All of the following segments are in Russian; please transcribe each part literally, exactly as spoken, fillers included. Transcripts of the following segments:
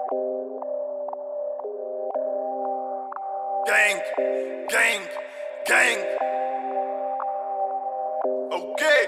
Gang, gang, gang. Окей.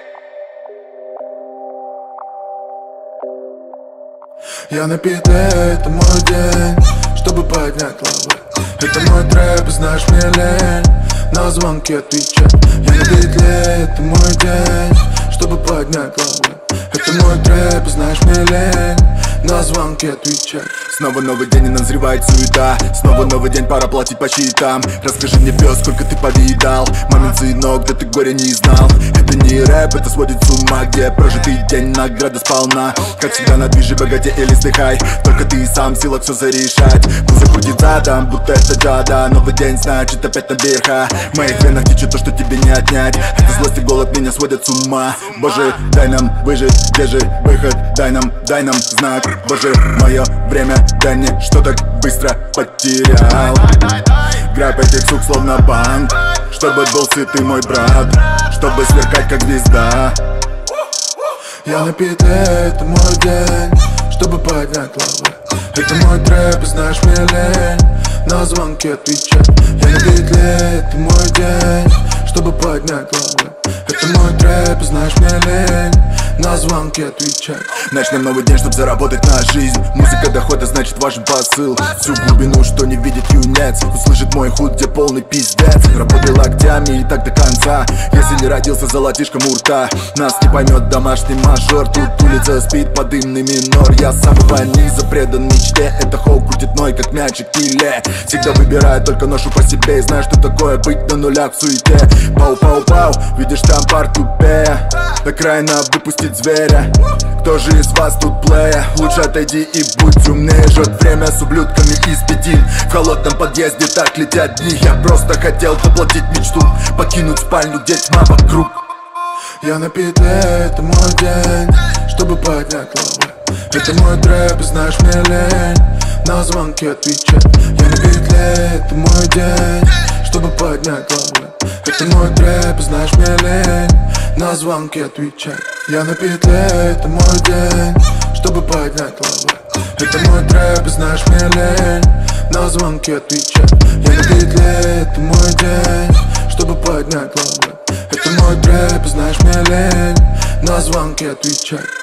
Я на петле, это мой день, чтобы поднять лавы. Это мой трэп, и знаешь, мне лень на звонки отвечать. Я на петле, это мой день, чтобы поднять лавы. Это мой трэп, и знаешь, мне лень на звонки отвечать. Снова новый день и назревает суета. Снова новый день, пора платить по счетам. Расскажи мне, пес, сколько ты повидал. Момент звонок, где ты горя не знал. Это не рэп, это сводит с ума. Где прожитый день, награда сполна. Как всегда на движе, богате или сдыхай. Только ты сам в силах все зарешать. Музыка крутит задом, будто это джада. Новый день, значит опять на верха. В моих венах течет то, что тебе не отнять. Это злость и голод меня сводят с ума. Боже, дай нам выжить, где же выход? Дай нам, дай нам знак. Боже, мое время, дай мне, что так быстро потерял. Грабь этих сук словно банк, чтобы был сытый мой брат, чтобы сверкать как звезда. Я на петле, это мой день, чтобы поднять лавы. Это мой трэп, и знаешь, мне лень на звонки отвечать. Я на петле, это мой день, чтобы поднять лавы. Это мой трэп, и знаешь, мне лень на звонки отвечать. Начнем новый день, чтоб заработать на жизнь. Музыка дохода, значит важен посыл. Всю глубину, что не видит юнец, услышит мой худ, где полный пиздец. Работай локтями и так до конца. Если не родился золотишком у рта, нас не поймет домашний мажор. Тут улица спит под дымный минор. Я с самого низа предан мечте. Это хоу крутит ной, как мячик пиле. Всегда выбираю только ношу по себе. И знаю, что такое быть на нулях в суете. Пау-пау-пау, видишь там пар тупее. Окраина выпустит зверя. Кто же из вас тут плея? Лучше отойди и будь умнее. Жжет время с ублюдками из пятин. В холодном подъезде так летят дни. Я просто хотел воплотить мечту, покинуть спальню, где тьма вокруг. Я на петле, это мой день, чтобы поднять лавы. Это мой трэп, и знаешь, мне лень на звонки отвечать. Я на петле, это мой день, чтобы поднять лавы. Это мой трэп, и знаешь, мне лень на звонки отвечать. Я на петле, это мой день, чтобы поднять лавы. Это мой трэп, и знаешь, мне лень на звонки отвечать. Я на петле, это мой день, чтобы поднять лавы. Это мой трэп, и знаешь, мне лень на звонки отвечать.